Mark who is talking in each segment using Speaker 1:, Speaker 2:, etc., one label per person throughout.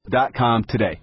Speaker 1: Vermont.com today.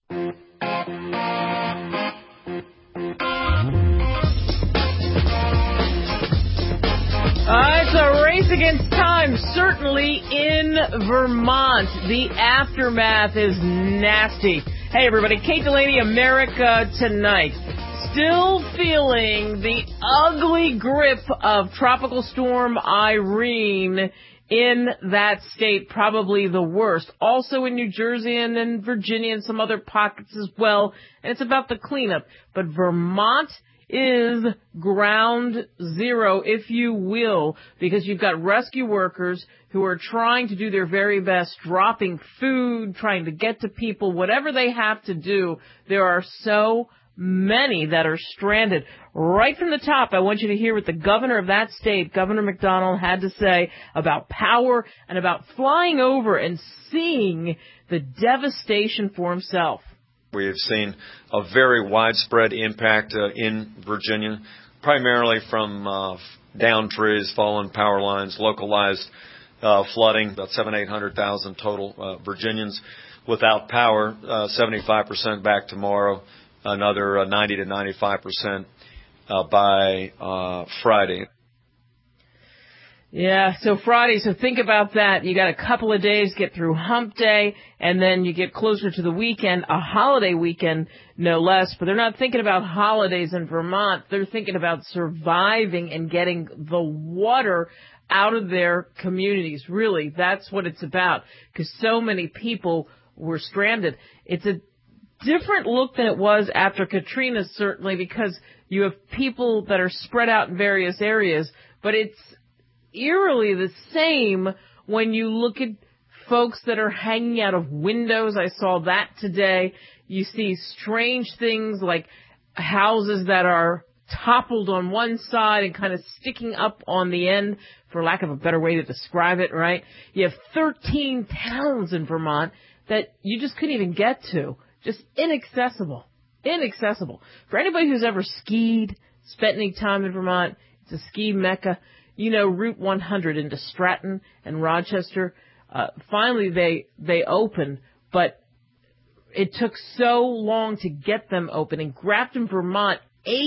Speaker 2: It's a race against time, certainly in Vermont. The aftermath is nasty. Hey, everybody, Kate Delaney, America Tonight. Still feeling the ugly grip of Tropical Storm Irene in that state, probably the worst. Also in New Jersey and in Virginia and some other pockets as well. And it's about the cleanup. But Vermont is ground zero, if you will, because you've got rescue workers who are trying to do their very best, dropping food, trying to get to people, whatever they have to do. There are so many that are stranded. Right from the top, I want you to hear what the governor of that state, Governor McDonnell, had to say about power and about flying over and seeing the devastation for himself.
Speaker 3: We have seen a very widespread impact in Virginia, primarily from downed trees, fallen power lines, localized flooding, about 800,000 total Virginians without power, 75% back tomorrow, another 90 to 95% by Friday.
Speaker 2: Yeah, so Friday, so think about that. You got a couple of days to get through hump day, and then you get closer to the weekend, a holiday weekend, no less. But they're not thinking about holidays in Vermont. They're thinking about surviving and getting the water out of their communities. Really, that's what it's about, because so many people were stranded. It's a different look than it was after Katrina, certainly, because you have people that are spread out in various areas, but it's eerily the same when you look at folks that are hanging out of windows. I saw that today. You see strange things like houses that are toppled on one side and kind of sticking up on the end, for lack of a better way to describe it, right? You have 13 towns in Vermont that you just couldn't even get to. Just inaccessible. Inaccessible. For anybody who's ever skied, spent any time in Vermont, it's a ski mecca. You know, Route 100 into Stratton and Rochester, finally they opened, but it took so long to get them open. In Grafton, Vermont,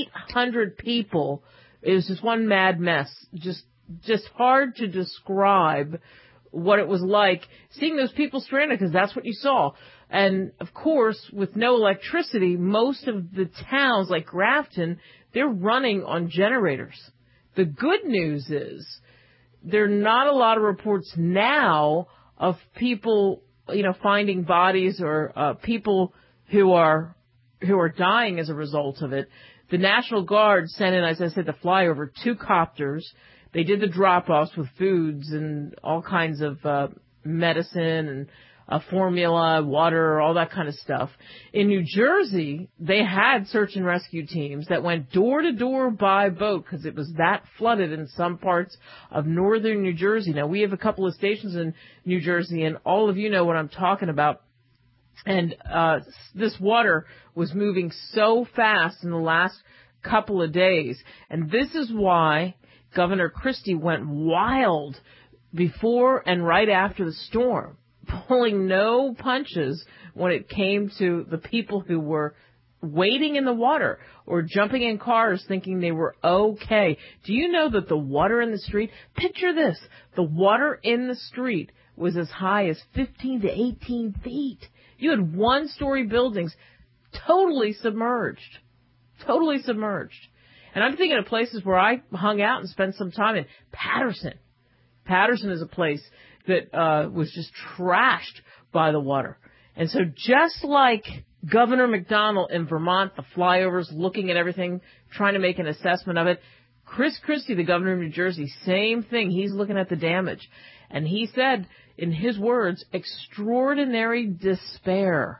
Speaker 2: 800 people. It was just one mad mess. Just hard to describe what it was like seeing those people stranded, because that's what you saw. And, of course, with no electricity, most of the towns like Grafton, they're running on generators. The good news is there are not a lot of reports now of people, finding bodies or people who are dying as a result of it. The National Guard sent in, as I said, the flyover, 2 copters. They did the drop-offs with foods and all kinds of medicine and formula, water, all that kind of stuff. In New Jersey, they had search and rescue teams that went door to door by boat because it was that flooded in some parts of northern New Jersey. Now, we have a couple of stations in New Jersey, and all of you know what I'm talking about. And this water was moving so fast in the last couple of days. And this is why Governor Christie went wild before and right after the storm, pulling no punches when it came to the people who were waiting in the water or jumping in cars thinking they were okay. Do you know that the water in the street, picture this, the water in the street was as high as 15 to 18 feet. You had one-story buildings totally submerged. Totally submerged. And I'm thinking of places where I hung out and spent some time in Patterson. Patterson is a place that was just trashed by the water. And so just like Governor McDonnell in Vermont, the flyovers, looking at everything, trying to make an assessment of it, Chris Christie, the governor of New Jersey, same thing. He's looking at the damage. And he said, in his words, extraordinary despair.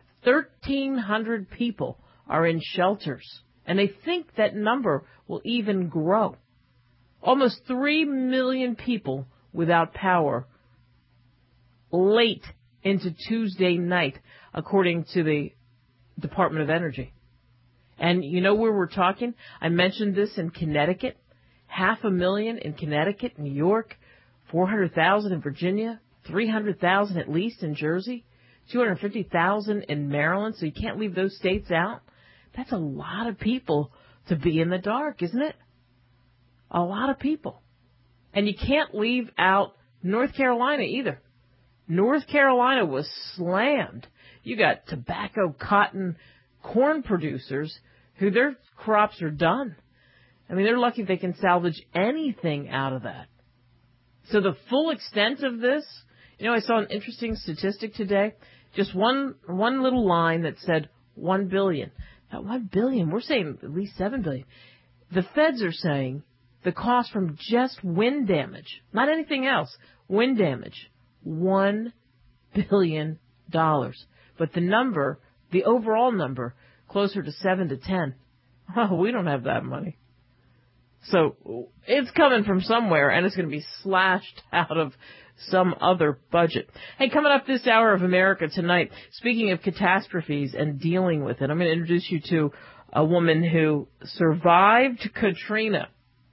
Speaker 2: 1,300 people are in shelters, and they think that number will even grow. Almost 3 million people without power late into Tuesday night, according to the Department of Energy. And you know where we're talking? I mentioned this in Connecticut. 500,000 in Connecticut, New York, 400,000 in Virginia, 300,000 at least in Jersey. 250,000 in Maryland, so you can't leave those states out. That's a lot of people to be in the dark, isn't it? A lot of people. And you can't leave out North Carolina either. North Carolina was slammed. You got tobacco, cotton, corn producers who their crops are done. I mean, they're lucky if they can salvage anything out of that. So the full extent of this, I saw an interesting statistic today. Just one little line that said 1 billion. Now, 1 billion, we're saying at least 7 billion. The feds are saying the cost from just wind damage, not anything else, wind damage, $1 billion. But the overall number, closer to 7 to 10. Oh, we don't have that money. So it's coming from somewhere, and it's going to be slashed out of some other budget. Hey, coming up this hour of America Tonight, speaking of catastrophes and dealing with it, I'm going to introduce you to a woman who survived Katrina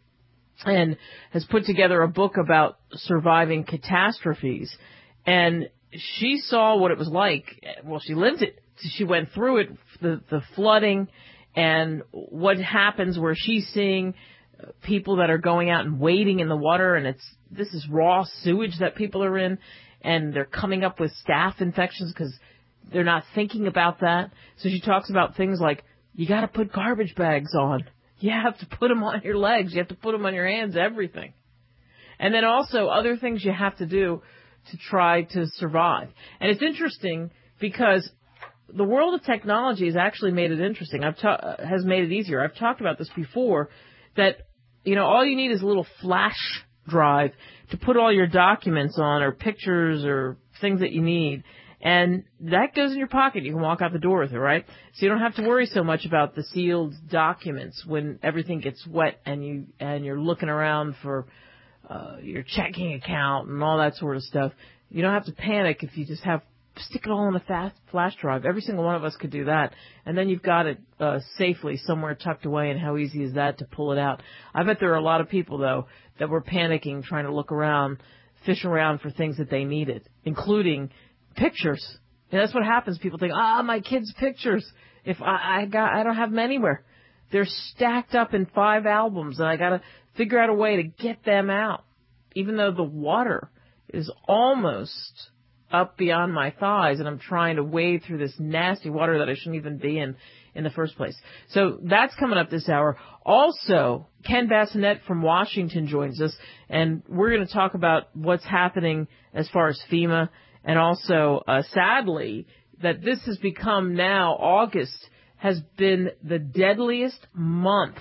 Speaker 2: and has put together a book about surviving catastrophes. And she saw what it was like. Well, she lived it. She went through it, the flooding, and what happens where she's seeing people that are going out and wading in the water, and this is raw sewage that people are in, and they're coming up with staph infections because they're not thinking about that. So she talks about things like, you got to put garbage bags on. You have to put them on your legs. You have to put them on your hands, everything. And then also other things you have to do to try to survive. And it's interesting because the world of technology has actually made it interesting. Has made it easier. I've talked about this before, that all you need is a little flash drive to put all your documents on, or pictures or things that you need. And that goes in your pocket. You can walk out the door with it, right? So you don't have to worry so much about the sealed documents when everything gets wet and you're looking around for your checking account and all that sort of stuff. You don't have to panic if you just stick it all in a flash drive. Every single one of us could do that. And then you've got it safely somewhere tucked away, and how easy is that to pull it out? I bet there are a lot of people, though, that were panicking, trying to look around, fish around for things that they needed, including pictures. And that's what happens. People think, my kids' pictures. If I don't have them anywhere. They're stacked up in 5 albums, and I got to figure out a way to get them out, even though the water is almost up beyond my thighs, and I'm trying to wade through this nasty water that I shouldn't even be in the first place. So that's coming up this hour. Also, Ken Bassinet from Washington joins us, and we're going to talk about what's happening as far as FEMA, and also, sadly, that this has become now, August has been the deadliest month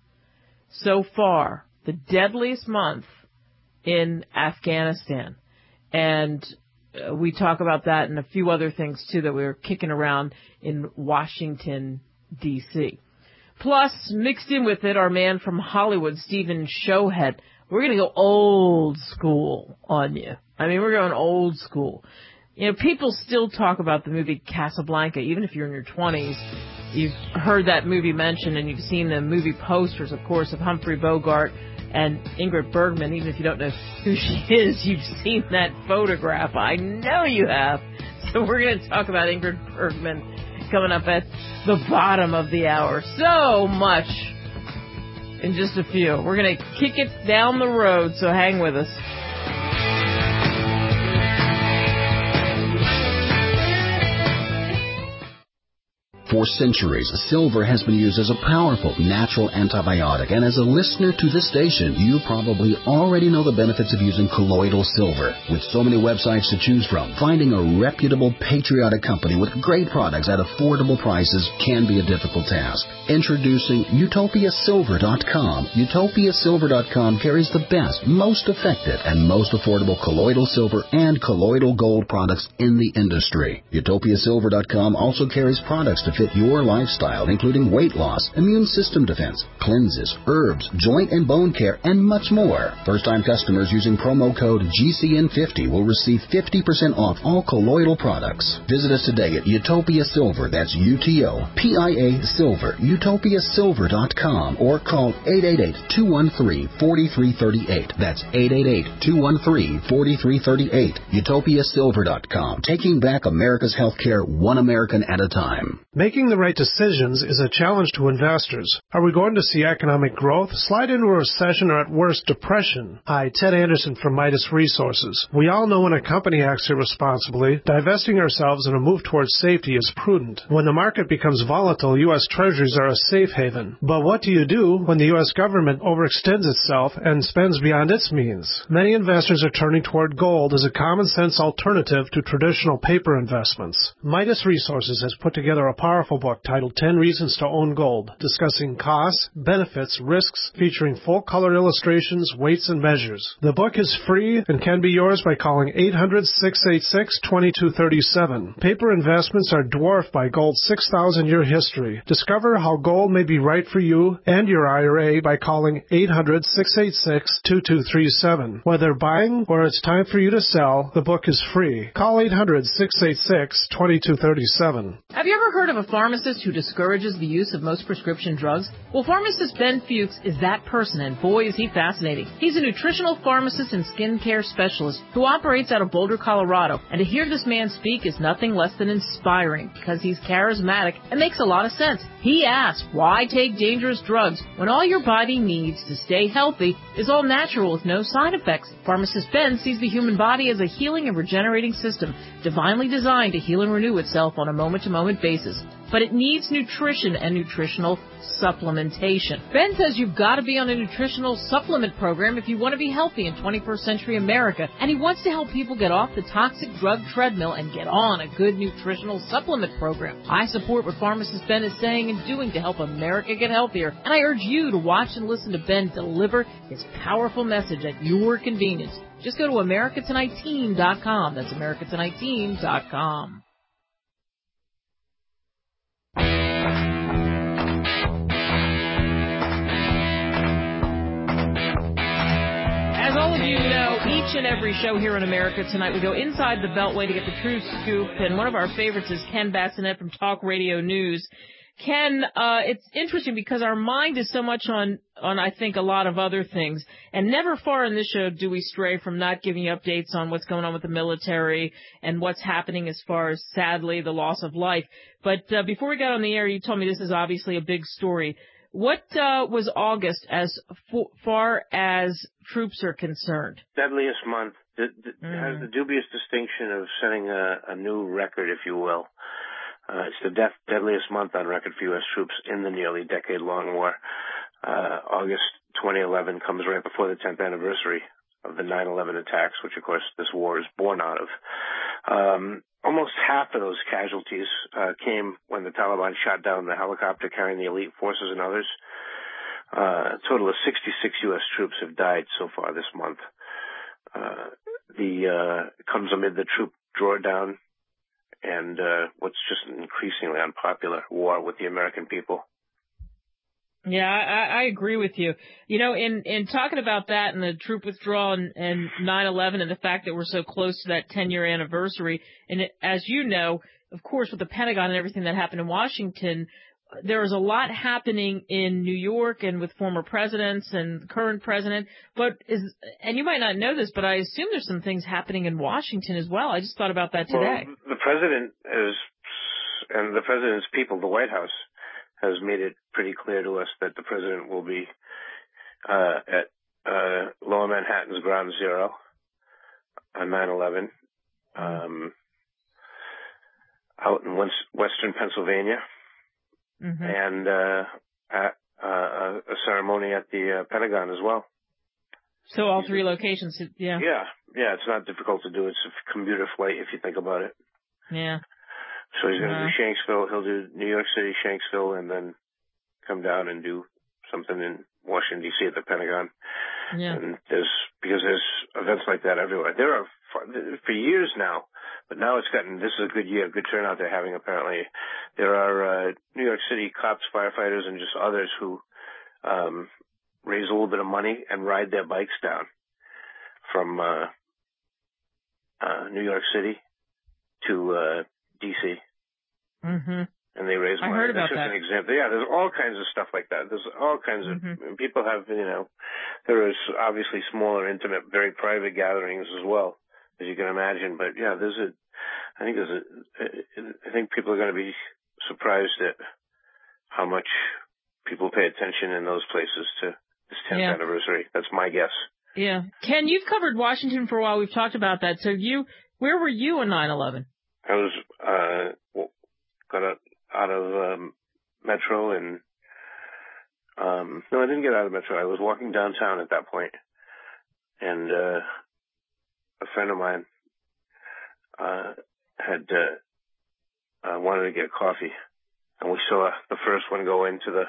Speaker 2: so far, the deadliest month in Afghanistan. And we talk about that and a few other things, too, that we were kicking around in Washington, D.C. Plus, mixed in with it, our man from Hollywood, Stephen Showhead. We're going to go old school on you. I mean, we're going old school. People still talk about the movie Casablanca, even if you're in your 20s. You've heard that movie mentioned, and you've seen the movie posters, of course, of Humphrey Bogart and Ingrid Bergman. Even if you don't know who she is, you've seen that photograph. I know you have. So we're going to talk about Ingrid Bergman coming up at the bottom of the hour. So much in just a few. We're going to kick it down the road, so hang with us.
Speaker 1: For centuries, silver has been used as a powerful natural antibiotic, and as a listener to this station, you probably already know the benefits of using colloidal silver. With so many websites to choose from, finding a reputable, patriotic company with great products at affordable prices can be a difficult task. Introducing UtopiaSilver.com. UtopiaSilver.com carries the best, most effective, and most affordable colloidal silver and colloidal gold products in the industry. UtopiaSilver.com also carries products to fit fit your lifestyle, including weight loss, immune system defense, cleanses, herbs, joint and bone care, and much more. First-time customers using promo code GCN50 will receive 50% off all colloidal products. Visit us today at Utopia Silver, that's UTOPIA Silver, utopiasilver.com, or call 888-213-4338. That's 888-213-4338. UtopiaSilver.com, taking back America's healthcare one American at a time.
Speaker 4: Making the right decisions is a challenge to investors. Are we going to see economic growth, slide into a recession, or at worst, depression? Hi, Ted Anderson from Midas Resources. We all know when a company acts irresponsibly, divesting ourselves in a move towards safety is prudent. When the market becomes volatile, U.S. Treasuries are a safe haven. But what do you do when the U.S. government overextends itself and spends beyond its means? Many investors are turning toward gold as a common-sense alternative to traditional paper investments. Midas Resources has put together a powerful book titled 10 Reasons to Own Gold, discussing costs, benefits, risks, featuring full-color illustrations, weights, and measures. The book is free and can be yours by calling 800-686-2237. Paper investments are dwarfed by gold's 6,000-year history. Discover how gold may be right for you and your IRA by calling 800-686-2237. Whether buying or it's time for you to sell, the book is free. Call 800-686-2237.
Speaker 2: Have you ever heard of a pharmacist who discourages the use of most prescription drugs? Well, pharmacist Ben Fuchs is that person, and boy, is he fascinating. He's a nutritional pharmacist and skincare specialist who operates out of Boulder, Colorado, and to hear this man speak is nothing less than inspiring because he's charismatic and makes a lot of sense. He asks, why take dangerous drugs when all your body needs to stay healthy is all natural with no side effects? Pharmacist Ben sees the human body as a healing and regenerating system, divinely designed to heal and renew itself on a moment-to-moment basis. But it needs nutrition and nutritional supplementation. Ben says you've got to be on a nutritional supplement program if you want to be healthy in 21st century America, and he wants to help people get off the toxic drug treadmill and get on a good nutritional supplement program. I support what pharmacist Ben is saying and doing to help America get healthier, and I urge you to watch and listen to Ben deliver his powerful message at your convenience. Just go to AmericaTonightTeam.com. That's AmericaTonightTeam.com. As all of you know, each and every show here in America Tonight, we go inside the Beltway to get the true scoop, and one of our favorites is Ken Bassinet from Talk Radio News. Ken, it's interesting because our mind is so much on I think a lot of other things, and never far in this show do we stray from not giving you updates on what's going on with the military and what's happening as far as, sadly, the loss of life. But before we got on the air, you told me this is obviously a big story. What was August as far as troops are concerned?
Speaker 5: Deadliest month. Has the dubious distinction of setting a new record, if you will. It's the deadliest month on record for U.S. troops in the nearly decade-long war. August 2011 comes right before the 10th anniversary of the 9/11 attacks, which, of course, this war is born out of. Almost half of those casualties came when the Taliban shot down the helicopter carrying the elite forces and others. A total of 66 U.S. troops have died so far this month. Comes amid the troop drawdown and what's just an increasingly unpopular war with the American people.
Speaker 2: Yeah, I agree with you. You know, in talking about that and the troop withdrawal and 9/11 and the fact that we're so close to that 10-year anniversary, and as you know, of course, with the Pentagon and everything that happened in Washington, there was a lot happening in New York and with former presidents and the current president. And you might not know this, but I assume there's some things happening in Washington as well. I just thought about that today.
Speaker 5: Well, the president and the president's people, the White House, has made it pretty clear to us that the president will be at Lower Manhattan's Ground Zero on 9/11, out in western Pennsylvania, and at a ceremony at the Pentagon as well.
Speaker 2: So all three locations, yeah.
Speaker 5: Yeah, it's not difficult to do. It's a commuter flight if you think about it.
Speaker 2: Yeah.
Speaker 5: So he's going to do Shanksville, he'll do New York City, Shanksville, and then come down and do something in Washington, D.C. at the Pentagon.
Speaker 2: Yeah.
Speaker 5: And because there's events like that everywhere. There are for years now, but now this is a good year, good turnout they're having apparently. There are New York City cops, firefighters, and just others who raise a little bit of money and ride their bikes down from New York City to D.C.
Speaker 2: Mm-hmm.
Speaker 5: And they raise money.
Speaker 2: I heard about
Speaker 5: That's just
Speaker 2: that.
Speaker 5: an example. Yeah, there's all kinds of stuff like that. There's all kinds of people have, there is obviously smaller, intimate, very private gatherings as well, as you can imagine. But yeah, I think people are going to be surprised at how much people pay attention in those places to this 10th anniversary. That's my guess.
Speaker 2: Yeah. Ken, you've covered Washington for a while. We've talked about that. So where were you on 9/11?
Speaker 5: I was got out of Metro and no, I didn't get out of Metro. I was walking downtown at that point, and a friend of mine had wanted to get coffee, and we saw the first one go into the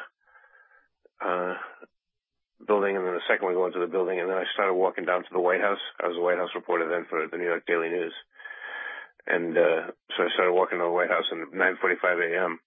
Speaker 5: building, and then the second one go into the building, and then I started walking down to the White House. I was a White House reporter then for the New York Daily News. And so I started walking to the White House, and at 9:45 a.m.,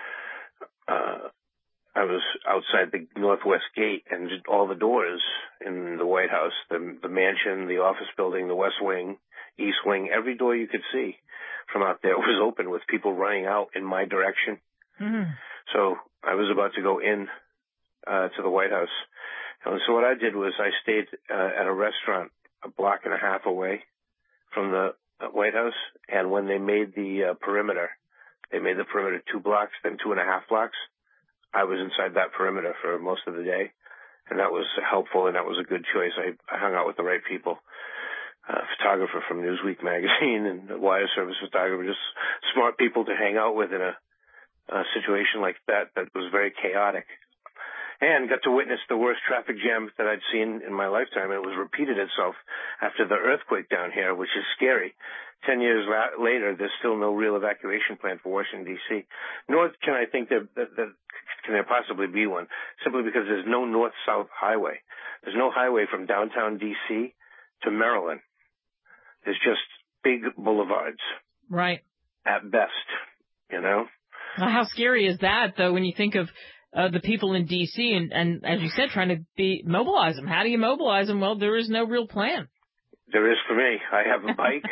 Speaker 5: I was outside the Northwest Gate, and just all the doors in the White House, the mansion, the office building, the West Wing, East Wing, every door you could see from out there was open with people running out in my direction. Mm-hmm. So I was about to go in to the White House. And so what I did was I stayed at a restaurant a block and a half away from the White House, and when they made the perimeter 2 blocks, then 2.5 blocks. I was inside that perimeter for most of the day, and that was helpful, and that was a good choice. I hung out with the right people. Photographer from Newsweek magazine and a wire service photographer, just smart people to hang out with in a situation like that was very chaotic. And got to witness the worst traffic jam that I'd seen in my lifetime. It was repeated itself after the earthquake down here, which is scary. 10 years later, there's still no real evacuation plan for Washington, D.C. Nor can I think that can there possibly be one, simply because there's no north-south highway. There's no highway from downtown D.C. to Maryland. There's just big boulevards.
Speaker 2: Right.
Speaker 5: At best,
Speaker 2: Well, how scary is that, though, when you think of the people in D.C. and as you said, trying to mobilize them. How do you mobilize them? Well, there is no real plan.
Speaker 5: There is for me. I have a bike,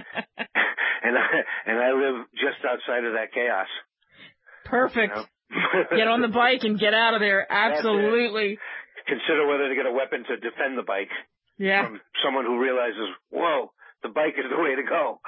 Speaker 5: and I live just outside of that chaos.
Speaker 2: Perfect. Get on the bike and get out of there. Absolutely.
Speaker 5: Consider whether to get a weapon to defend the bike.
Speaker 2: Yeah.
Speaker 5: From someone who realizes, whoa, the bike is the way to go.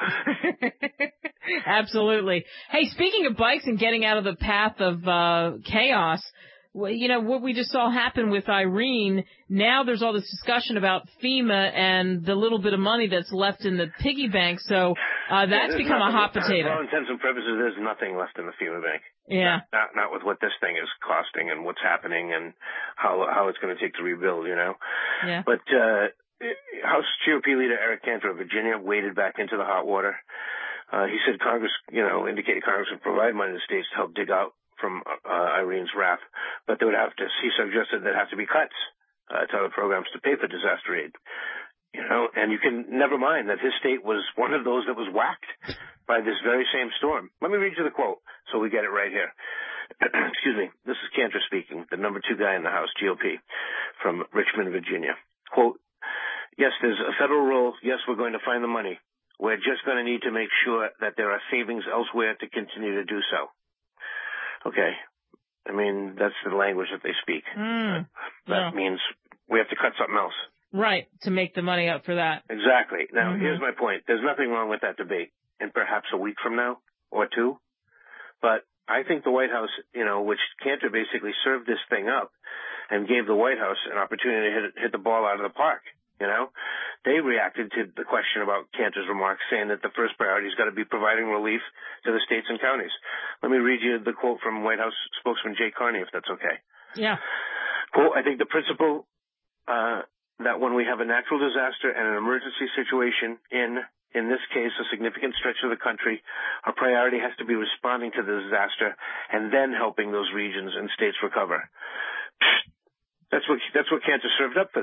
Speaker 2: Absolutely. Hey, speaking of bikes and getting out of the path of chaos, what we just saw happen with Irene, now there's all this discussion about FEMA and the little bit of money that's left in the piggy bank, so that's become a hot potato.
Speaker 5: For all intents and purposes, there's nothing left in the FEMA bank.
Speaker 2: Yeah.
Speaker 5: Not with what this thing is costing and what's happening and how it's going to take to rebuild,
Speaker 2: Yeah.
Speaker 5: But House GOP leader Eric Cantor of Virginia waded back into the hot water. He said Congress, indicated Congress would provide money to states to help dig out from Irene's wrath, but he suggested there'd have to be cuts to other programs to pay for disaster aid. And you can never mind that his state was one of those that was whacked by this very same storm. Let me read you the quote so we get it right here. Excuse me. This is Cantor speaking, the number 2 guy in the House, GOP, from Richmond, Virginia. Quote, yes, there's a federal role. Yes, we're going to find the money. We're just going to need to make sure that there are savings elsewhere to continue to do so. Okay. I mean, that's the language that they speak. That means we have to cut something else.
Speaker 2: Right, to make the money up for that.
Speaker 5: Exactly. Now, here's my point. There's nothing wrong with that debate, and perhaps a week from now or 2. But I think the White House, which Cantor basically served this thing up and gave the White House an opportunity to hit the ball out of the park. They reacted to the question about Cantor's remarks, saying that the first priority has got to be providing relief to the states and counties. Let me read you the quote from White House spokesman Jay Carney, if that's okay.
Speaker 2: Yeah.
Speaker 5: Quote, I think the principle that when we have a natural disaster and an emergency situation in this case, a significant stretch of the country, our priority has to be responding to the disaster and then helping those regions and states recover. That's what Cantor served up for them.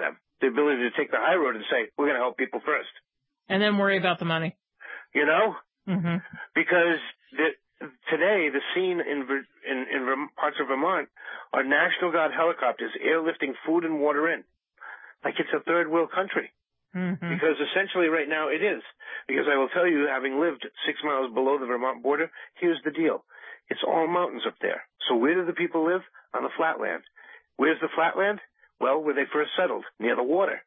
Speaker 5: the ability to take the high road and say, we're going to help people first.
Speaker 2: And then worry about the money.
Speaker 5: You know?
Speaker 2: Mm-hmm.
Speaker 5: Because today, the scene in parts of Vermont are National Guard helicopters airlifting food and water in. Like it's a third world country.
Speaker 2: Mm-hmm.
Speaker 5: Because essentially right now it is. Because I will tell you, having lived 6 miles below the Vermont border, here's the deal. It's all mountains up there. So where do the people live? On the flatland. Where's the flatland? Well, where they first settled, near the water.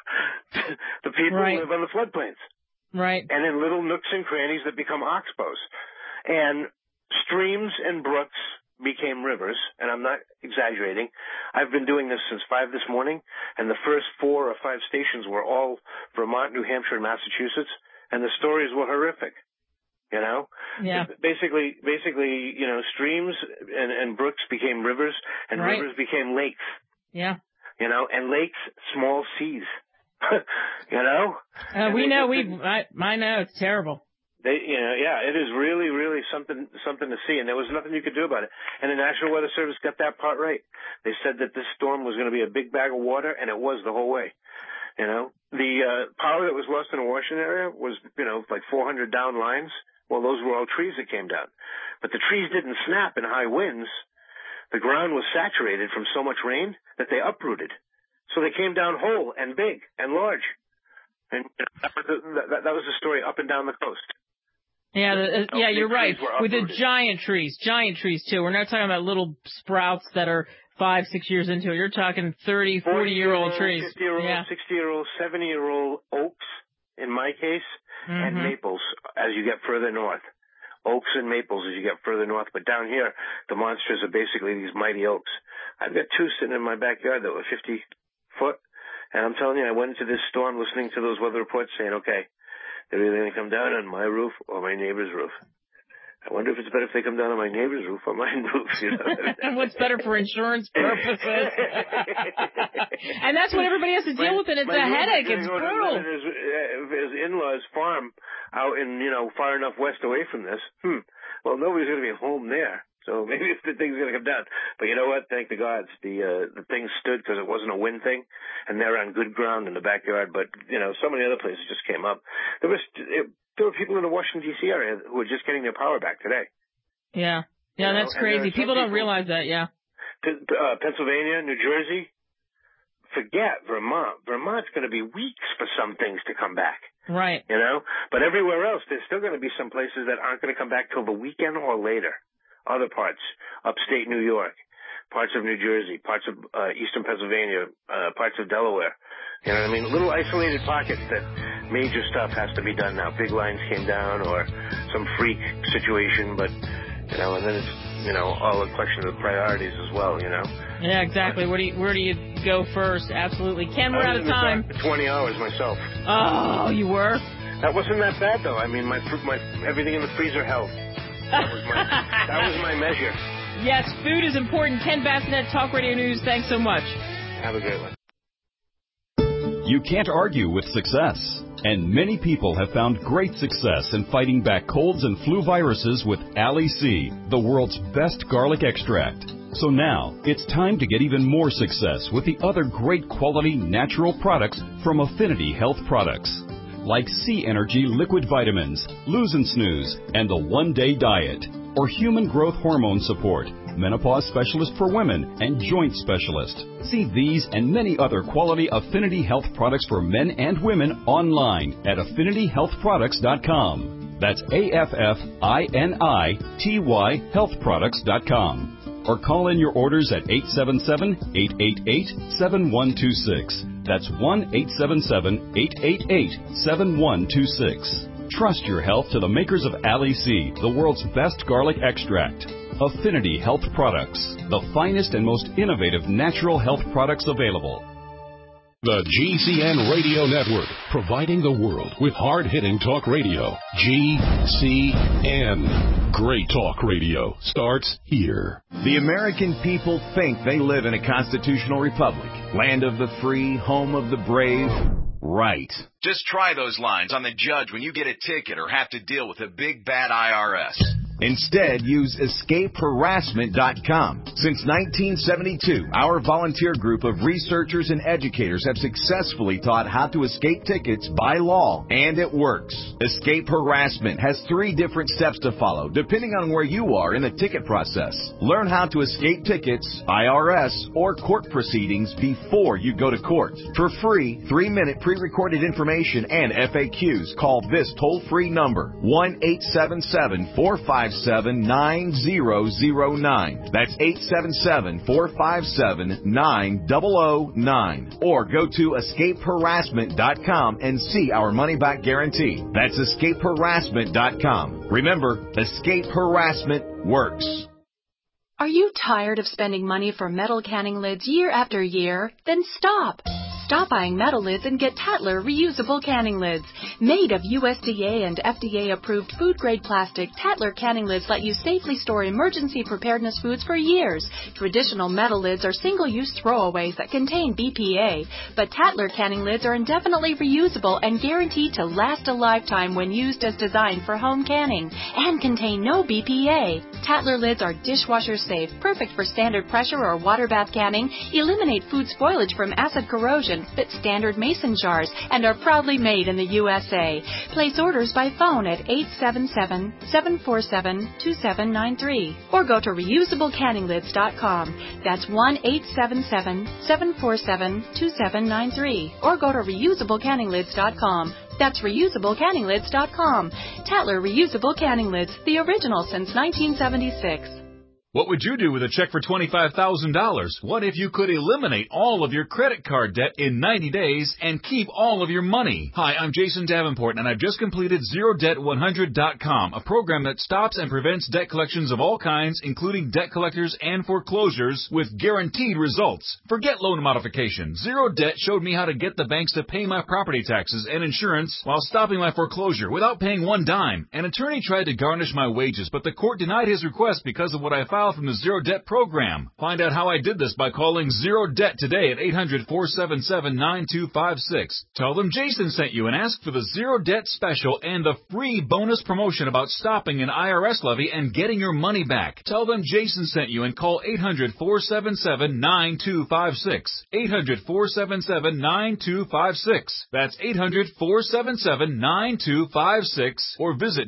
Speaker 5: The people live on the floodplains.
Speaker 2: Right.
Speaker 5: And in little nooks and crannies that become oxbows. And streams and brooks became rivers, and I'm not exaggerating. I've been doing this since 5 this morning, and the first 4 or 5 stations were all Vermont, New Hampshire, and Massachusetts, and the stories were horrific. You know?
Speaker 2: Yeah.
Speaker 5: Basically, you know, streams and brooks became rivers, and rivers became lakes.
Speaker 2: Yeah.
Speaker 5: You know, and lakes, small seas. You know?
Speaker 2: We know. I know. It's terrible.
Speaker 5: It is really, really something to see, and there was nothing you could do about it. And the National Weather Service got that part right. They said that this storm was going to be a big bag of water, and it was the whole way. You know, the power that was lost in the Washington area was, you know, like 400 down lines. Well, those were all trees that came down, but the trees didn't snap in high winds. The ground was saturated from so much rain that they uprooted, so they came down whole and big and large. And that was the story up and down the coast.
Speaker 2: Yeah, you're right. With the giant trees too. We're not talking about little sprouts that are 5-6 years into it. You're talking 30, 40-year-old trees.
Speaker 5: 50-year-old, 60-year-old, 70-year-old oaks, in my case, and maples as you get further north. Oaks and maples as you get further north. But down here, the monsters are basically these mighty oaks. I've got 2 sitting in my backyard that were 50 foot. And I'm telling you, I went into this storm listening to those weather reports saying, okay, they're either going to come down on my roof or my neighbor's roof. I wonder if it's better if they come down on my neighbor's roof or mine roof, you know.
Speaker 2: What's better for insurance purposes? And that's what everybody has to deal with, and it's a headache. It's brutal.
Speaker 5: His in-laws farm out in, you know, far enough west away from this. Well, nobody's going to be home there. So maybe if the thing's going to come down. But you know what? Thank the gods. The thing stood because it wasn't a wind thing, and they're on good ground in the backyard. But, you know, so many other places just came up. There were people in the Washington, D.C. area who were just getting their power back today.
Speaker 2: Yeah. Yeah, that's crazy. People don't realize that, yeah.
Speaker 5: Pennsylvania, New Jersey, forget Vermont. Vermont's going to be weeks for some things to come back.
Speaker 2: Right.
Speaker 5: You know? But everywhere else, there's still going to be some places that aren't going to come back till the weekend or later. Other parts, upstate New York, parts of New Jersey, parts of eastern Pennsylvania, parts of Delaware. You know what I mean? Little isolated pockets that major stuff has to be done now. Big lines came down or some freak situation, but, you know, and then it's, you know, all a question of priorities as well, you know?
Speaker 2: Yeah, exactly. Where do you go first? Absolutely. Ken, we're out of time.
Speaker 5: For 20 hours myself.
Speaker 2: Oh, you were?
Speaker 5: That wasn't that bad, though. I mean, my everything in the freezer held. That was my measure.
Speaker 2: Yes, food is important. Ken Bassinet, Talk Radio News, thanks so much.
Speaker 5: Have a great one.
Speaker 6: You can't argue with success. And many people have found great success in fighting back colds and flu viruses with Ali C, the world's best garlic extract. So now, it's time to get even more success with the other great quality natural products from Affinity Health Products. Like C Energy Liquid Vitamins, Lose and Snooze, and the One Day Diet, or Human Growth Hormone Support, Menopause Specialist for Women, and Joint Specialist. See these and many other quality Affinity Health products for men and women online at AffinityHealthProducts.com. That's AFFINITY healthproducts.com. Or call in your orders at 877-888-7126. That's 1-877-888-7126. Trust your health to the makers of Ali C, the world's best garlic extract. Affinity Health Products, the finest and most innovative natural health products available.
Speaker 7: The GCN Radio Network, providing the world with hard-hitting talk radio. GCN. Great talk radio starts here.
Speaker 8: The American people think they live in a constitutional republic. Land of the free, home of the brave. Right.
Speaker 9: Just try those lines on the judge when you get a ticket or have to deal with a big bad IRS.
Speaker 8: Instead, use EscapeHarassment.com. Since 1972, our volunteer group of researchers and educators have successfully taught how to escape tickets by law, and it works. Escape harassment has 3 different steps to follow, depending on where you are in the ticket process. Learn how to escape tickets, IRS, or court proceedings before you go to court. For free, 3-minute pre-recorded information and FAQs, call this toll-free number, 1-877-457-9009. That's 877-457-9009. Or go to escapeharassment.com and see our money-back guarantee. That's escapeharassment.com. Remember, escape harassment works.
Speaker 10: Are you tired of spending money for metal canning lids year after year? Then stop! Stop buying metal lids and get Tatler reusable canning lids. Made of USDA and FDA-approved food-grade plastic, Tatler canning lids let you safely store emergency preparedness foods for years. Traditional metal lids are single-use throwaways that contain BPA, but Tatler canning lids are indefinitely reusable and guaranteed to last a lifetime when used as designed for home canning and contain no BPA. Tatler lids are dishwasher safe, perfect for standard pressure or water bath canning, eliminate food spoilage from acid corrosion, fit standard mason jars, and are proudly made in the USA. Place orders by phone at 877-747-2793 or go to reusablecanninglids.com. That's 1-877-747-2793 or go to reusablecanninglids.com. That's reusablecanninglids.com. Tatler Reusable Canning Lids, the original since 1976.
Speaker 11: What would you do with a check for $25,000? What if you could eliminate all of your credit card debt in 90 days and keep all of your money? Hi, I'm Jason Davenport, and I've just completed ZeroDebt100.com, a program that stops and prevents debt collections of all kinds, including debt collectors and foreclosures, with guaranteed results. Forget loan modification. Zero Debt showed me how to get the banks to pay my property taxes and insurance while stopping my foreclosure without paying one dime. An attorney tried to garnish my wages, but the court denied his request because of what I filed from the Zero Debt program. Find out how I did this by calling Zero Debt today at 800-477-9256. Tell them Jason sent you and ask for the Zero Debt special and the free bonus promotion about stopping an IRS levy and getting your money back. Tell them Jason sent you and call 800-477-9256. 800-477-9256. That's 800-477-9256 or visit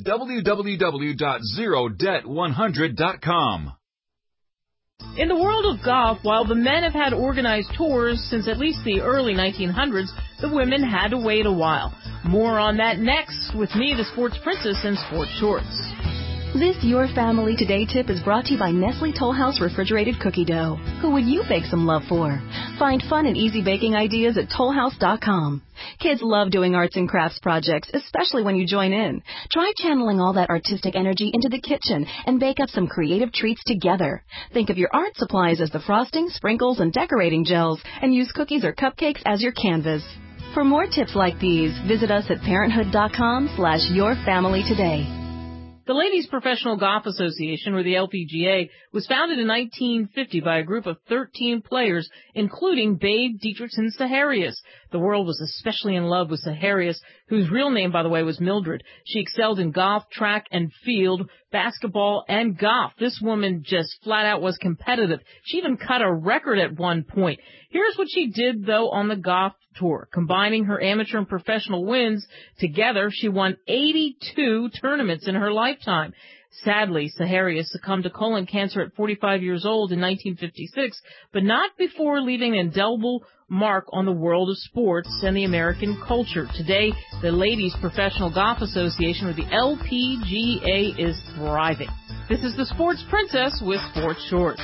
Speaker 11: www.zerodebt100.com.
Speaker 2: In the world of golf, while the men have had organized tours since at least the early 1900s, the women had to wait a while. More on that next with me, the Sports Princess, in Sports Shorts.
Speaker 12: This Your Family Today tip is brought to you by Nestle Toll House Refrigerated Cookie Dough. Who would you bake some love for? Find fun and easy baking ideas at tollhouse.com. Kids love doing arts and crafts projects, especially when you join in. Try channeling all that artistic energy into the kitchen and bake up some creative treats together. Think of your art supplies as the frosting, sprinkles, and decorating gels, and use cookies or cupcakes as your canvas. For more tips like these, visit us at parenthood.com/yourfamilytoday.
Speaker 2: The Ladies Professional Golf Association, or the LPGA, was founded in 1950 by a group of 13 players, including Babe Dietrichson Saharius. The world was especially in love with Saharius, whose real name, by the way, was Mildred. She excelled in golf, track and field, basketball, and golf. This woman just flat out was competitive. She even cut a record at one point. Here's what she did, though, on the golf tour. Combining her amateur and professional wins together, she won 82 tournaments in her lifetime. Sadly, Saharius succumbed to colon cancer at 45 years old in 1956, but not before leaving an indelible mark on the world of sports and the American culture. Today, the Ladies Professional Golf Association, or the LPGA, is thriving. This is the Sports Princess with Sports Shorts.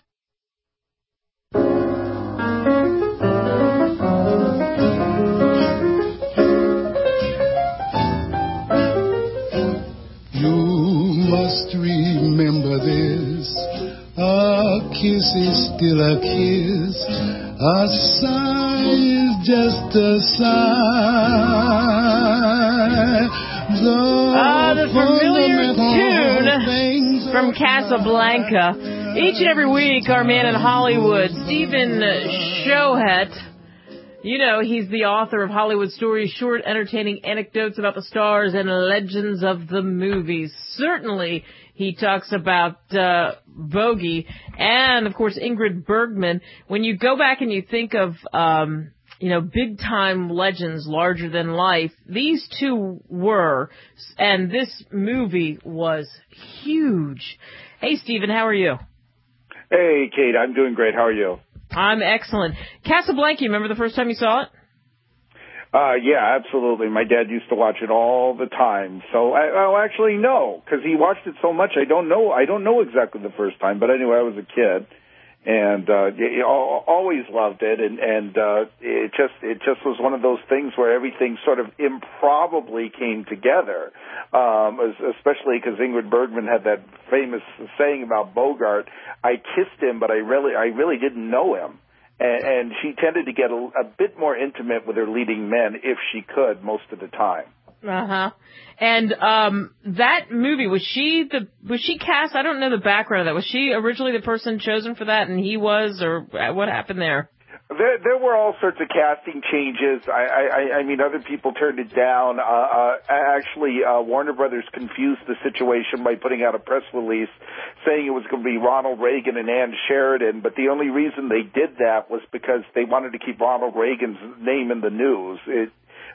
Speaker 13: Must remember this, a kiss is still a kiss, a sigh is just a sigh.
Speaker 2: The familiar tune from Casablanca. Each and every week, our man in Hollywood, Stephen Shohet, you know, he's the author of Hollywood Stories, short, entertaining anecdotes about the stars and legends of the movies. Certainly, He talks about Bogey and, of course, Ingrid Bergman. When you go back and you think of, big-time legends, larger than life, these two were, and this movie was huge. Hey, Stephen, how are you?
Speaker 14: Hey, Kate, I'm doing great. How are you?
Speaker 2: I'm excellent. Casablanca, you remember the first time you saw it?
Speaker 14: Yeah, absolutely. My dad used to watch it all the time. So, actually, no, because he watched it so much. I don't know exactly the first time. But anyway, I was a kid, and always loved it. And it just was one of those things where everything sort of improbably came together. Especially because Ingrid Bergman had that famous saying about Bogart: "I kissed him, but I really didn't know him." And she tended to get a bit more intimate with her leading men if she could most of the time.
Speaker 2: Uh-huh. And that movie, was she cast? I don't know the background of that. Was she originally the person chosen for that, and he was, or what happened there?
Speaker 14: There were all sorts of casting changes. I mean, other people turned it down. Actually, Warner Brothers confused the situation by putting out a press release saying it was going to be Ronald Reagan and Ann Sheridan, but the only reason they did that was because they wanted to keep Ronald Reagan's name in the news. It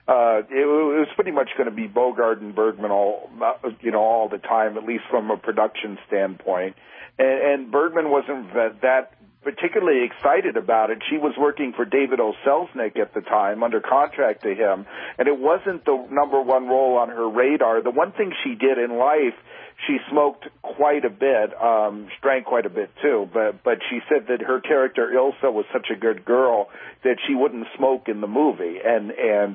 Speaker 14: was pretty much going to be Bogart and Bergman all the time, at least from a production standpoint. And Bergman wasn't that particularly excited about it. She was working for David O. Selznick at the time, under contract to him, and it wasn't the number one role on her radar. The one thing she did in life, she smoked quite a bit, drank quite a bit too, but she said that her character Ilsa was such a good girl that she wouldn't smoke in the movie, and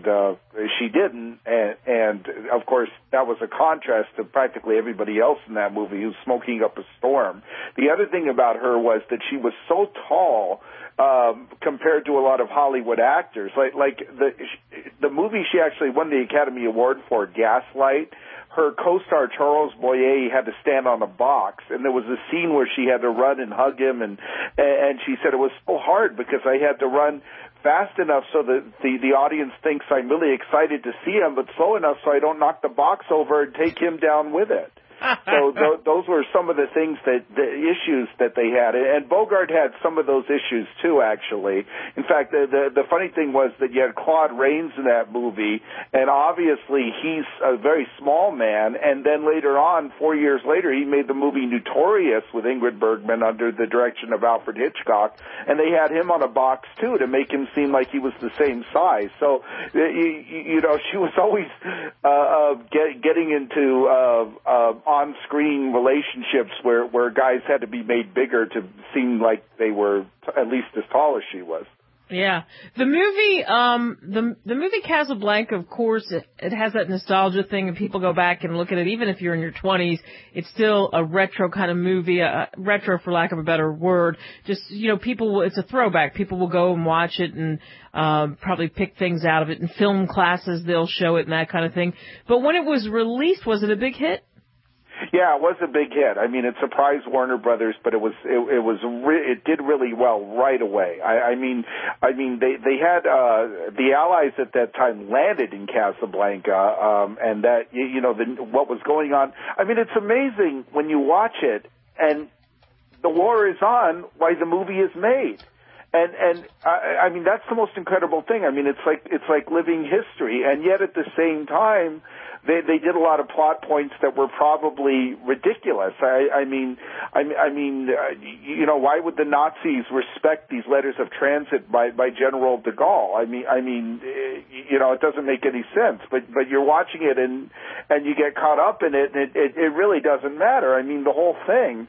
Speaker 14: she didn't, and of course that was a contrast to practically everybody else in that movie who's smoking up a storm. The other thing about her was that she was so tall compared to a lot of Hollywood actors. Like the movie she actually won the Academy Award for, Gaslight, her co-star Charles Boyer had to stand on a box, and there was a scene where she had to run and hug him, and she said it was so hard because I had to run fast enough so that the audience thinks I'm really excited to see him, but slow enough so I don't knock the box over and take him down with it. So those were some of the things the issues that they had, and Bogart had some of those issues too. Actually, in fact, the funny thing was that you had Claude Rains in that movie, and obviously he's a very small man. And then later on, 4 years later, he made the movie Notorious with Ingrid Bergman under the direction of Alfred Hitchcock, and they had him on a box too to make him seem like he was the same size. So she was always getting into on-screen relationships where guys had to be made bigger to seem like they were at least as tall as she was.
Speaker 2: Yeah. The movie, the movie Casablanca, of course, it has that nostalgia thing, and people go back and look at it. Even if you're in your 20s, it's still a retro kind of movie, retro for lack of a better word. Just, it's a throwback. People will go and watch it and probably pick things out of it. In film classes, they'll show it and that kind of thing. But when it was released, was it a big hit?
Speaker 14: Yeah, it was a big hit. I mean, it surprised Warner Brothers, but it did really well right away. I mean, they had the Allies at that time landed in Casablanca, and that what was going on. I mean, it's amazing when you watch it, and the war is on while the movie is made. And I mean, that's the most incredible thing. I mean, it's like living history, and yet at the same time, they did a lot of plot points that were probably ridiculous. I mean, why would the Nazis respect these letters of transit by General de Gaulle? I mean, it doesn't make any sense. But you're watching it and you get caught up in it, and it really doesn't matter. I mean, the whole thing.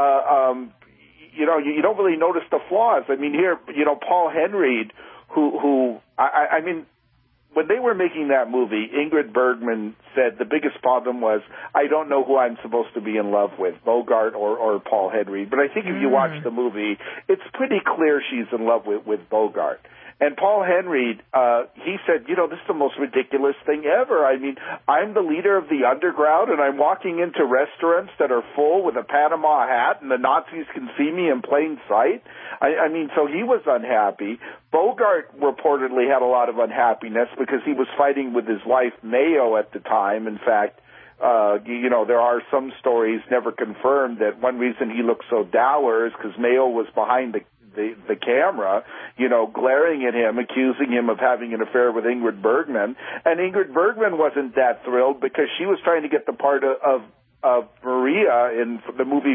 Speaker 14: You don't really notice the flaws. I mean, here, Paul Henreid, who I mean, when they were making that movie, Ingrid Bergman said the biggest problem was, I don't know who I'm supposed to be in love with, Bogart or Paul Henreid. But I think if you watch the movie, it's pretty clear she's in love with Bogart. And Paul Henreid, he said, this is the most ridiculous thing ever. I mean, I'm the leader of the underground, and I'm walking into restaurants that are full with a Panama hat, and the Nazis can see me in plain sight. I mean, so he was unhappy. Bogart reportedly had a lot of unhappiness because he was fighting with his wife, Mayo, at the time. In fact, there are some stories never confirmed that one reason he looked so dour is because Mayo was behind the camera, glaring at him, accusing him of having an affair with Ingrid Bergman. And Ingrid Bergman wasn't that thrilled because she was trying to get the part of Maria in the movie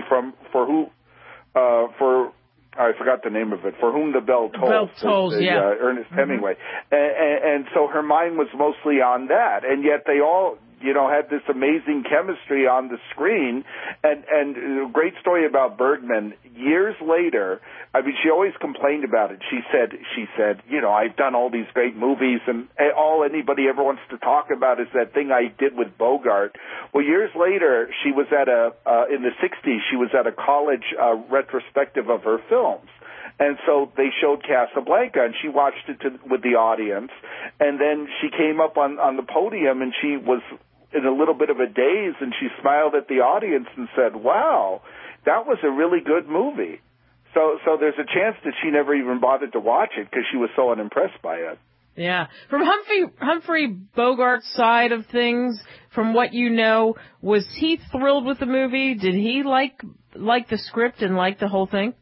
Speaker 14: I forgot the name of it, For Whom the Bell Tolls. Ernest Hemingway. And so her mind was mostly on that. And yet they all, had this amazing chemistry on the screen. And a great story about Bergman. Years later, she always complained about it. She said, I've done all these great movies, and all anybody ever wants to talk about is that thing I did with Bogart. Well, years later, she was in the 60s, she was at a college retrospective of her films. And so they showed Casablanca, and she watched it with the audience. And then she came up on the podium, and she was in a little bit of a daze, and she smiled at the audience and said, "Wow, that was a really good movie." So there's a chance that she never even bothered to watch it because she was so unimpressed by it.
Speaker 2: Yeah. From Humphrey Bogart's side of things, from what you know, was he thrilled with the movie? Did he like the script and like the whole thing?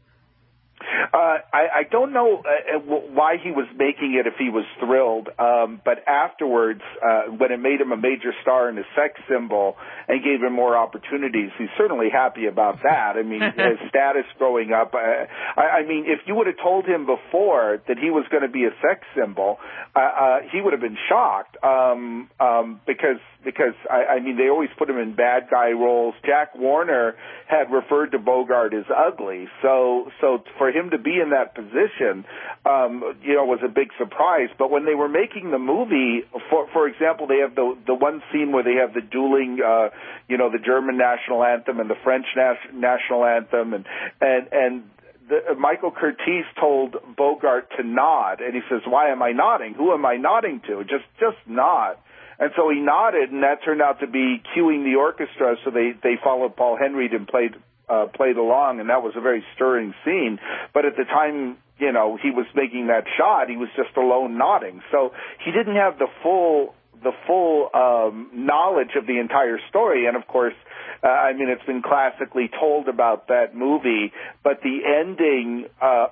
Speaker 14: I don't know why he was making it if he was thrilled, but afterwards, when it made him a major star and a sex symbol and gave him more opportunities, he's certainly happy about that. His status growing up. If you would have told him before that he was going to be a sex symbol, he would have been shocked because they always put him in bad guy roles. Jack Warner had referred to Bogart as ugly, so for him to be in that position, was a big surprise. But when they were making the movie, for example, they have the one scene where they have the dueling, the German national anthem and the French national anthem, and Michael Curtiz told Bogart to nod, and he says, "Why am I nodding? Who am I nodding to? Just nod." And so he nodded, and that turned out to be cueing the orchestra. So they followed Paul Henreid and played along, and that was a very stirring scene. But at the time, he was making that shot, he was just alone nodding. So he didn't have the full knowledge of the entire story. And of course, it's been classically told about that movie. But the ending,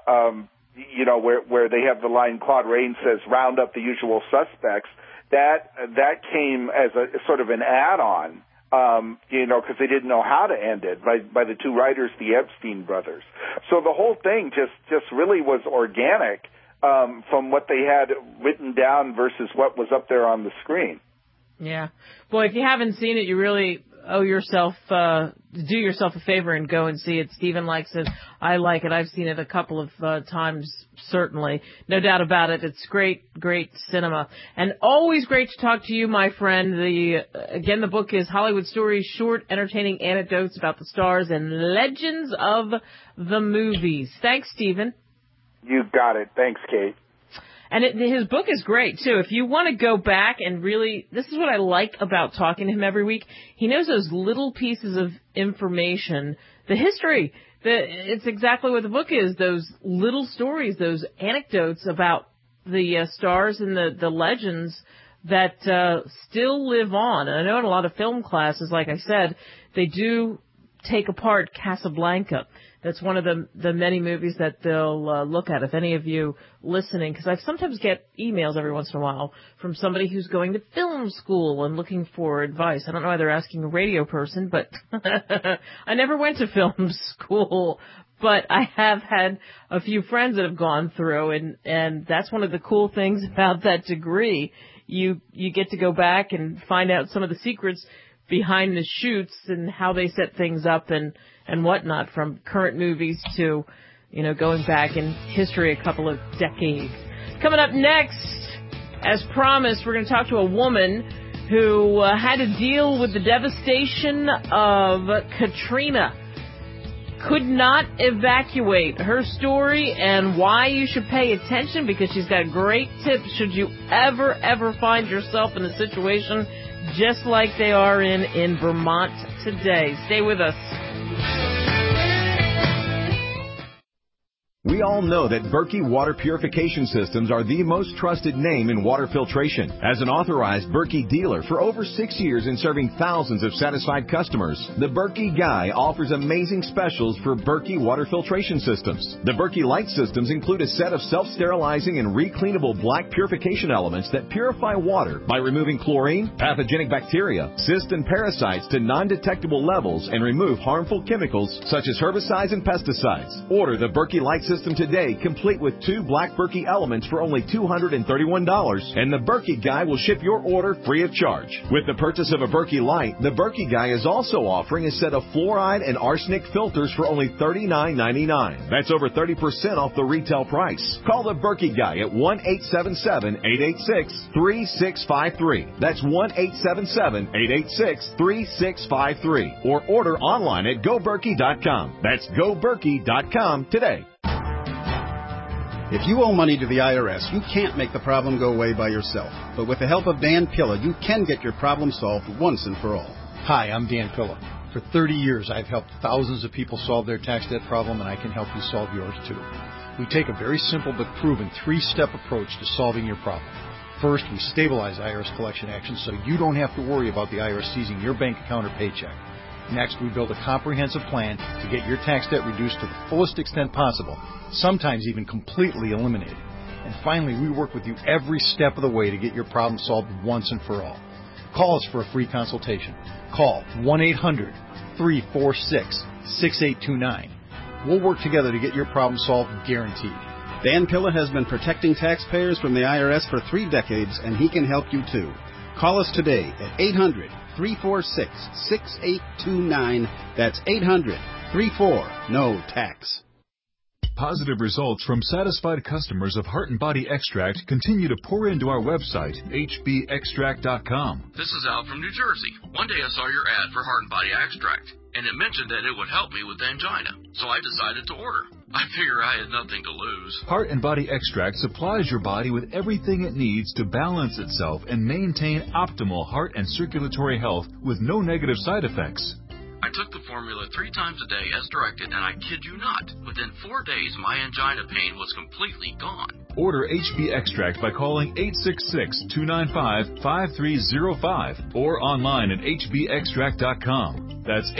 Speaker 14: where they have the line Claude Rains says, "Round up the usual suspects." That came as a sort of an add-on, because they didn't know how to end it by the two writers, the Epstein brothers. So the whole thing just really was organic from what they had written down versus what was up there on the screen.
Speaker 2: Yeah. Boy, if you haven't seen it, you really owe yourself, do yourself a favor and go and see it. Stephen likes it. I like it. I've seen it a couple of times, certainly. No doubt about it. It's great cinema. And always great to talk to you, my friend. Again, the book is Hollywood Stories, Short, Entertaining Anecdotes About the Stars and Legends of the Movies. Thanks, Stephen.
Speaker 14: You got it. Thanks, Kate.
Speaker 2: And his book is great, too. If you want to go back and really, this is what I like about talking to him every week. He knows those little pieces of information, the history. It's exactly what the book is, those little stories, those anecdotes about the stars and the legends that still live on. And I know in a lot of film classes, like I said, they do take apart Casablanca. That's one of the many movies that they'll look at. If any of you listening, because I sometimes get emails every once in a while from somebody who's going to film school and looking for advice. I don't know why they're asking a radio person, but I never went to film school. But I have had a few friends that have gone through, and that's one of the cool things about that degree. You get to go back and find out some of the secrets behind the shoots and how they set things up and whatnot, from current movies to, going back in history a couple of decades. Coming up next, as promised, we're going to talk to a woman who had to deal with the devastation of Katrina. Could not evacuate. Her story and why you should pay attention, because she's got great tips should you ever find yourself in a situation just like they are in Vermont today. Stay with us.
Speaker 8: We We all know that Berkey Water Purification Systems are the most trusted name in water filtration. As an authorized Berkey dealer for over 6 years and serving thousands of satisfied customers, the Berkey Guy offers amazing specials for Berkey Water Filtration Systems. The Berkey Light Systems include a set of self-sterilizing and recleanable black purification elements that purify water by removing chlorine, pathogenic bacteria, cysts, and parasites to non-detectable levels and remove harmful chemicals such as herbicides and pesticides. Order the Berkey Light System today, complete with 2 black Berkey elements for only $231, and the Berkey Guy will ship your order free of charge. With the purchase of a Berkey Light, the Berkey Guy is also offering a set of fluoride and arsenic filters for only $39.99. That's over 30% off the retail price. Call the Berkey Guy at 1-877-886-3653. That's 1-877-886-3653. Or order online at GoBerkey.com. That's GoBerkey.com today.
Speaker 15: If you owe money to the IRS, you can't make the problem go away by yourself. But with the help of Dan Pilla, you can get your problem solved once and for all.
Speaker 16: Hi, I'm Dan Pilla. For 30 years, I've helped thousands of people solve their tax debt problem, and I can help you solve yours too. We take a very simple but proven 3-step approach to solving your problem. First, we stabilize IRS collection actions so you don't have to worry about the IRS seizing your bank account or paycheck. Next, we build a comprehensive plan to get your tax debt reduced to the fullest extent possible, sometimes even completely eliminated. And finally, we work with you every step of the way to get your problem solved once and for all. Call us for a free consultation. Call 1-800-346-6829. We'll work together to get your problem solved, guaranteed.
Speaker 15: Dan Pilla has been protecting taxpayers from the IRS for 3 decades, and he can help you too. Call us today at 800-346-6829. That's 800-34-NO-TAX.
Speaker 11: Positive results from satisfied customers of Heart and Body Extract continue to pour into our website, hbextract.com.
Speaker 17: This is Al from New Jersey. One day I saw your ad for Heart and Body Extract, and it mentioned that it would help me with angina, so I decided to order. I figure I had nothing to lose.
Speaker 11: Heart and Body Extract supplies your body with everything it needs to balance itself and maintain optimal heart and circulatory health with no negative side effects.
Speaker 17: I took the formula 3 times a day as directed, and I kid you not, within 4 days my angina pain was completely gone.
Speaker 11: Order HB Extract by calling 866-295-5305 or online at hbextract.com. That's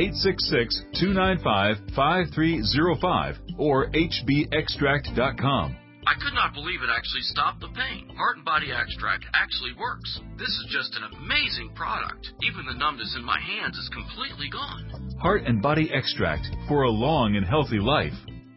Speaker 11: 866-295-5305 or hbextract.com.
Speaker 17: I could not believe it actually stopped the pain. Heart and Body Extract actually works. This is just an amazing product. Even the numbness in my hands is completely gone.
Speaker 11: Heart and Body Extract for a long and healthy life.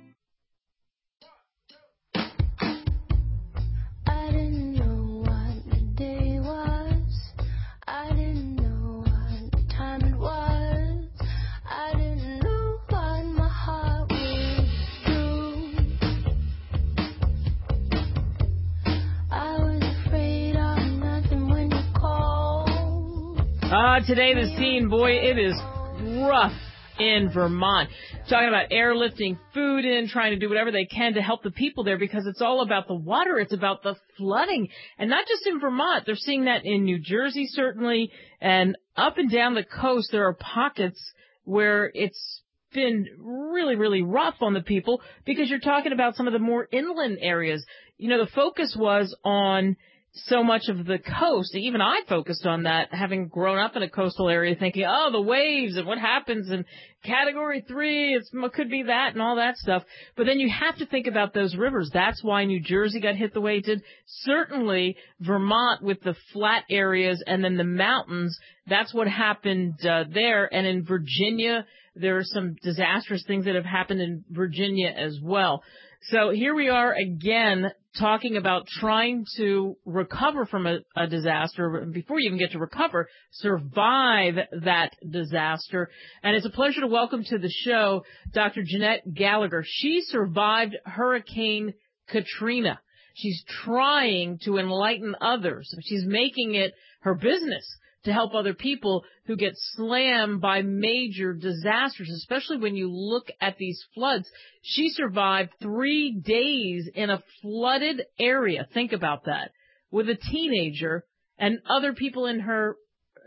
Speaker 2: Today the scene, boy, it is rough in Vermont. Talking about airlifting food in, trying to do whatever they can to help the people there because it's all about the water. It's about the flooding. And not just in Vermont. They're seeing that in New Jersey, certainly. And up and down the coast, there are pockets where it's been really, really rough on the people because you're talking about some of the more inland areas. You know, the focus was on so much of the coast. Even I focused on that, having grown up in a coastal area, thinking, oh, the waves and what happens in Category 3, it could be that and all that stuff. But then you have to think about those rivers. That's why New Jersey got hit the way it did. Certainly Vermont with the flat areas and then the mountains, that's what happened there. And in Virginia, there are some disastrous things that have happened in Virginia as well. So here we are again talking about trying to recover from a disaster. Before you even get to recover, survive that disaster. And it's a pleasure to welcome to the show Dr. Jeanette Gallagher. She survived Hurricane Katrina. She's trying to enlighten others. She's making it her business to help other people who get slammed by major disasters, especially when you look at these floods. She survived 3 days in a flooded area. Think about that. With a teenager and other people in her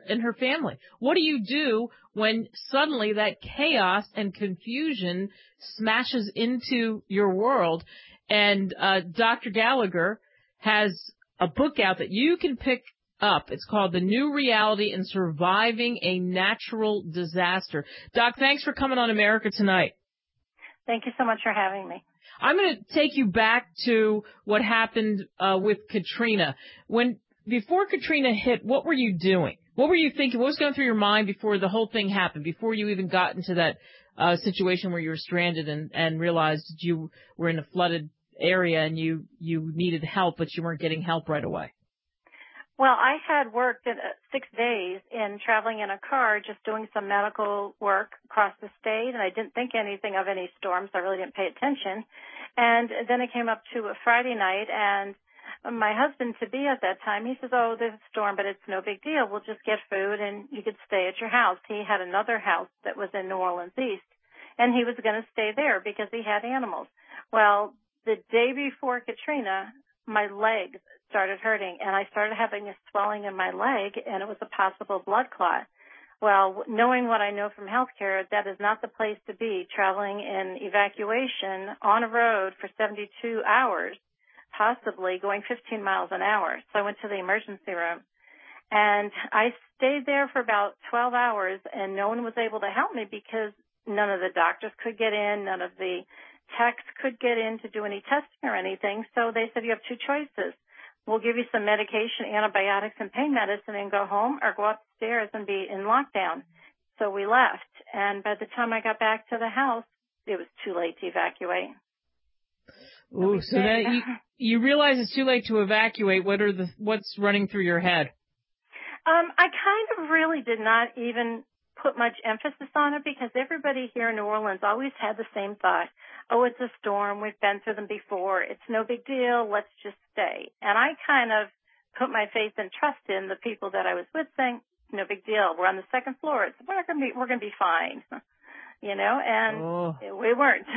Speaker 2: and her family. What do you do when suddenly that chaos and confusion smashes into your world? And Dr. Gallagher has a book out that you can pick up. It's called The New Reality in Surviving a Natural Disaster. Doc, thanks for coming on America Tonight.
Speaker 18: Thank you so much for having me.
Speaker 2: I'm going to take you back to what happened with Katrina. Before Katrina hit, what were you doing? What were you thinking? What was going through your mind before the whole thing happened, before you even got into that situation where you were stranded and realized you were in a flooded area and you needed help, but you weren't getting help right away?
Speaker 18: Well, I had worked 6 days in traveling in a car, just doing some medical work across the state, and I didn't think anything of any storms. I really didn't pay attention. And then it came up to a Friday night, and my husband-to-be at that time, he says, oh, there's a storm, but it's no big deal. We'll just get food, and you could stay at your house. He had another house that was in New Orleans East, and he was going to stay there because he had animals. Well, the day before Katrina, my legs started hurting, and I started having a swelling in my leg, and it was a possible blood clot. Well, knowing what I know from healthcare, that is not the place to be, traveling in evacuation on a road for 72 hours, possibly going 15 miles an hour. So I went to the emergency room, and I stayed there for about 12 hours, and no one was able to help me because none of the doctors could get in, none of the techs could get in to do any testing or anything. So they said, you have two choices. We'll give you some medication, antibiotics, and pain medicine and go home, or go upstairs and be in lockdown. So we left. And by the time I got back to the house, it was too late to evacuate.
Speaker 2: Ooh, so that you realize it's too late to evacuate. What's running through your head?
Speaker 18: I kind of really did not even put much emphasis on it because everybody here in New Orleans always had the same thought. Oh, it's a storm. We've been through them before. It's no big deal. Let's just stay. And I kind of put my faith and trust in the people that I was with, saying, no big deal. We're on the second floor. We're going to be fine. And we weren't.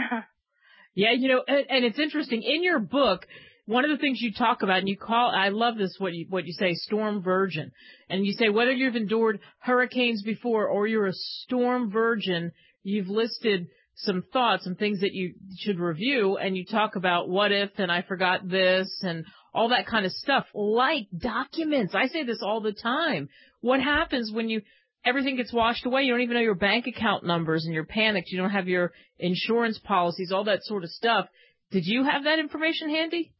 Speaker 2: Yeah, and it's interesting. In your book, one of the things you talk about, and I love this, what you say, storm virgin. And you say whether you've endured hurricanes before or you're a storm virgin, you've listed some thoughts and things that you should review, and you talk about what if, and I forgot this, and all that kind of stuff, like documents. I say this all the time. What happens when everything gets washed away? You don't even know your bank account numbers, and you're panicked. You don't have your insurance policies, all that sort of stuff. Did you have that information handy?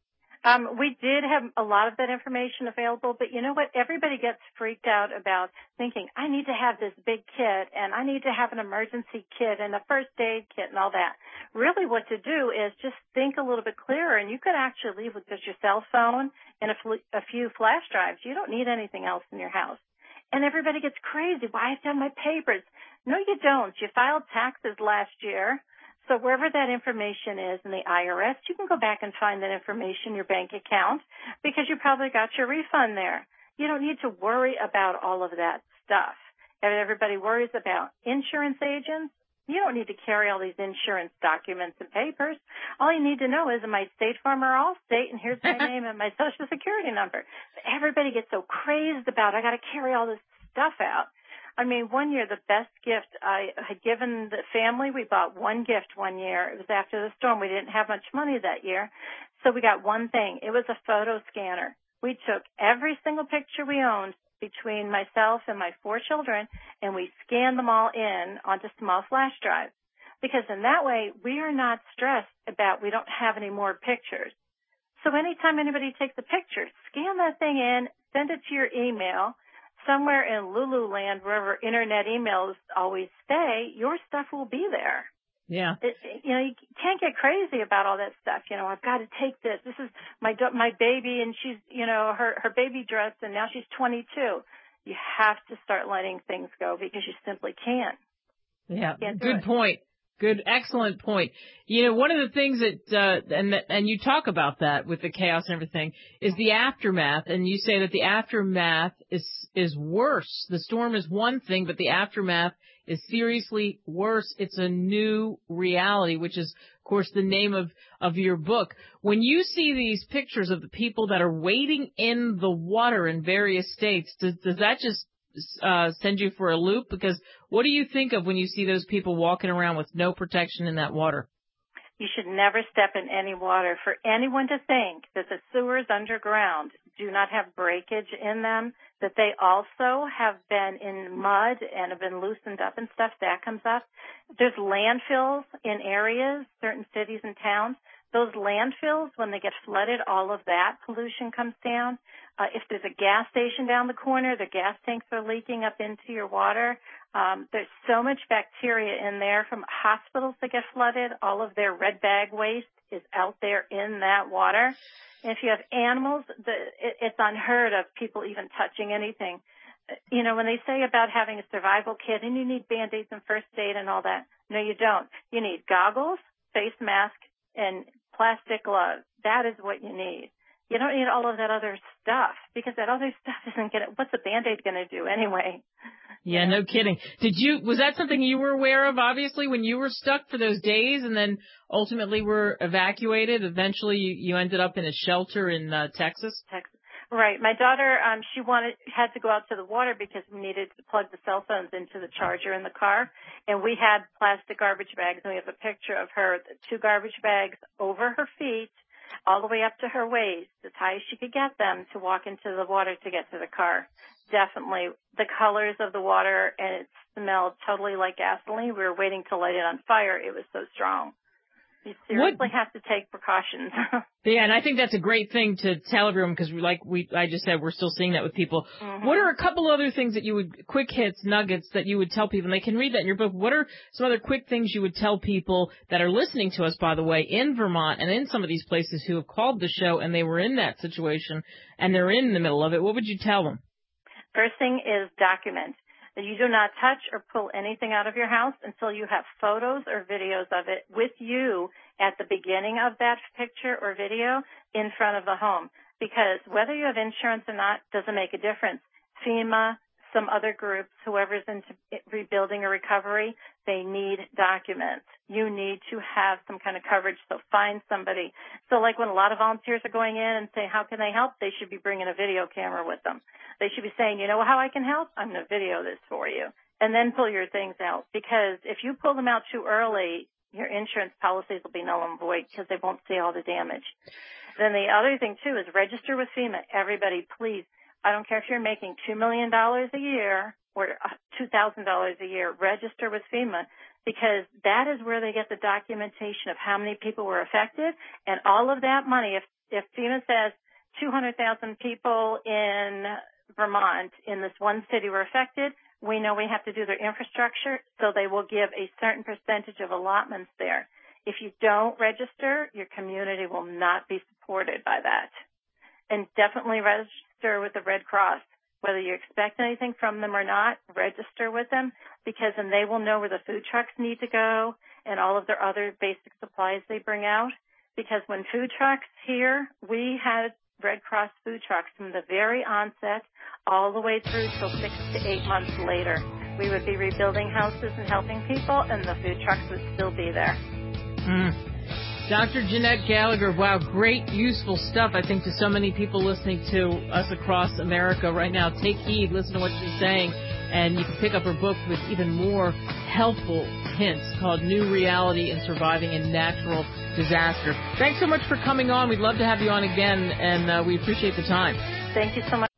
Speaker 18: We did have a lot of that information available, but you know what? Everybody gets freaked out about thinking, I need to have this big kit, and I need to have an emergency kit and a first aid kit and all that. Really what to do is just think a little bit clearer, and you could actually leave with just your cell phone and a few flash drives. You don't need anything else in your house. And everybody gets crazy. Why have I done my papers? No, you don't. You filed taxes last year. So wherever that information is in the IRS, you can go back and find that information in your bank account because you probably got your refund there. You don't need to worry about all of that stuff. And everybody worries about insurance agents. You don't need to carry all these insurance documents and papers. All you need to know is, am I State Farm or Allstate? And here's my name and my Social Security number. But everybody gets so crazed about, I got to carry all this stuff out. I mean, one year, the best gift I had given the family, we bought one gift one year. It was after the storm. We didn't have much money that year. So we got one thing. It was a photo scanner. We took every single picture we owned between myself and my 4 children, and we scanned them all in onto small flash drives. Because in that way, we are not stressed about we don't have any more pictures. So anytime anybody takes a picture, scan that thing in, send it to your email. Somewhere in Lululand, wherever internet emails always stay, your stuff will be there.
Speaker 2: Yeah.
Speaker 18: You can't get crazy about all that stuff. I've got to take this. This is my baby, and she's, her baby dress, and now she's 22. You have to start letting things go because you simply can't.
Speaker 2: Yeah. Good point. Good, excellent point. One of the things that, and you talk about that with the chaos and everything, is the aftermath. And you say that the aftermath is worse. The storm is one thing, but the aftermath is seriously worse. It's a new reality, which is, of course, the name of your book. When you see these pictures of the people that are wading in the water in various states, does that just send you for a loop? Because what do you think of when you see those people walking around with no protection in that water?
Speaker 18: You should never step in any water. For anyone to think that the sewers underground do not have breakage in them, that they also have been in mud and have been loosened up and stuff, that comes up. There's landfills in areas, certain cities and towns. Those landfills, when they get flooded, all of that pollution comes down. If there's a gas station down the corner, the gas tanks are leaking up into your water. There's so much bacteria in there from hospitals that get flooded. All of their red bag waste is out there in that water. And if you have animals, it's unheard of people even touching anything. You know, when they say about having a survival kit and you need Band-Aids and first aid and all that, no, you don't. You need goggles, face mask, and plastic gloves. That is what you need. You don't need all of that other stuff because that other stuff isn't going to, what's a Band-Aid going to do anyway?
Speaker 2: Yeah, no kidding. Was that something you were aware of, obviously, when you were stuck for those days and then ultimately were evacuated? Eventually you ended up in a shelter in Texas?
Speaker 18: Texas. Right. My daughter, she had to go out to the water because we needed to plug the cell phones into the charger in the car. And we had plastic garbage bags, and we have a picture of her, 2 garbage bags over her feet, all the way up to her waist, as high as she could get them to walk into the water to get to the car. Definitely. The colors of the water, and it smelled totally like gasoline. We were waiting to light it on fire. It was so strong. You seriously have to take precautions.
Speaker 2: Yeah, and I think that's a great thing to tell everyone because, I just said, we're still seeing that with people. Mm-hmm. What are a couple other things that you would, quick hits, nuggets that you would tell people, and they can read that in your book. What are some other quick things you would tell people that are listening to us, by the way, in Vermont and in some of these places who have called the show and they were in that situation and they're in the middle of it? What would you tell them?
Speaker 18: First thing is document. That you do not touch or pull anything out of your house until you have photos or videos of it with you at the beginning of that picture or video in front of the home. Because whether you have insurance or not doesn't make a difference. FEMA, some other groups, whoever's into rebuilding or recovery, they need documents. You need to have some kind of coverage, so find somebody. So like when a lot of volunteers are going in and say, how can they help? They should be bringing a video camera with them. They should be saying, you know how I can help? I'm going to video this for you. And then pull your things out. Because if you pull them out too early, your insurance policies will be null and void because they won't see all the damage. Then the other thing, too, is register with FEMA. Everybody, please. I don't care if you're making $2 million a year or $2,000 a year, register with FEMA because that is where they get the documentation of how many people were affected and all of that money. If FEMA says 200,000 people in Vermont in this one city were affected, we know we have to do their infrastructure, so they will give a certain percentage of allotments there. If you don't register, your community will not be supported by that. And definitely register with the Red Cross. Whether you expect anything from them or not, register with them because then they will know where the food trucks need to go and all of their other basic supplies they bring out. Because when food trucks here, we had Red Cross food trucks from the very onset all the way through till 6 to 8 months later. We would be rebuilding houses and helping people, and the food trucks would still be there.
Speaker 2: Dr. Jeanette Gallagher, wow, great, useful stuff, I think, to so many people listening to us across America right now. Take heed, listen to what she's saying, and you can pick up her book with even more helpful hints called New Reality in Surviving a Natural Disaster. Thanks so much for coming on. We'd love to have you on again, and we appreciate the time.
Speaker 18: Thank you so much.